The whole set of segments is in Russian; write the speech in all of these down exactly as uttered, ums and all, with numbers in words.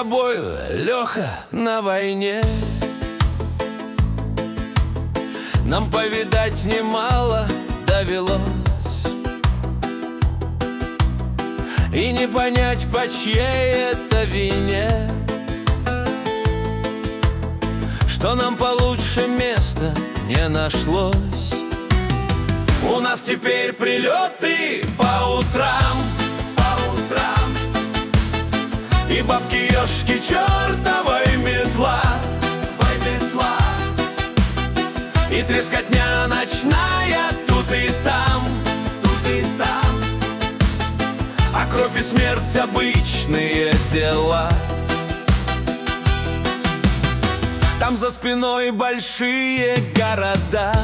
тобою, Леха, на войне. Нам повидать немало довелось, и не понять, по чьей это вине, что нам получше места не нашлось. У нас теперь прилеты по утрам, по утрам, и бабки-ежки чертовой метла, ой, метла, и трескотня ночная тут и там, тут и там, а кровь и смерть обычные дела. Там за спиной большие города,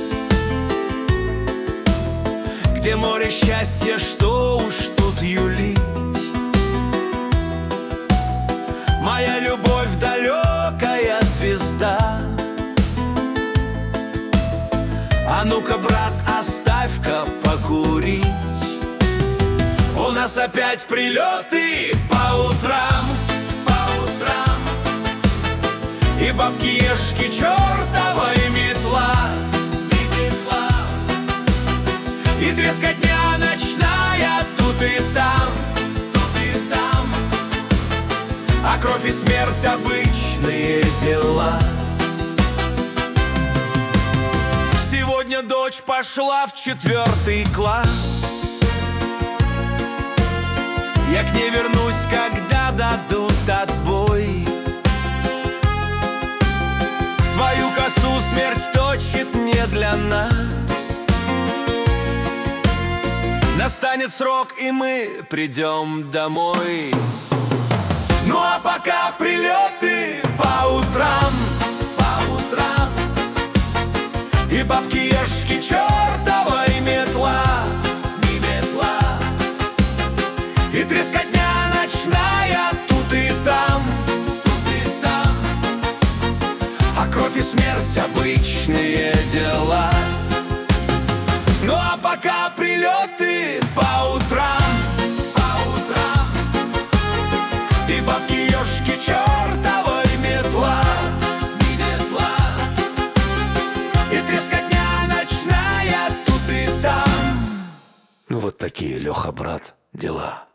где море счастья, что уж тут юлить. Моя любовь далекая звезда. А ну-ка, брат, оставь-ка покурить. У нас опять прилеты по утрам, по утрам, и бабки-ежки чертовой метла, метла, и трескотня ночная тут и там, тут и там, а кровь и смерть обычные дела. Сегодня дочь пошла в четвертый класс. Я к ней вернусь, когда дадут отбой. Свою косу смерть точит не для нас. Настанет срок, и мы придем домой. Ну а пока прилеты по утрам, по утрам, и бабки-ежки чертовой метла, не метла, и трескотня ночная тут и там, тут и там, а кровь и смерть обычные дела. Ну а пока прилеты по утрам, по утрам, и бабки-ежки чертовой метла, не метла, и трескотня ночная тут и там. Ну вот такие, Леха, брат, дела.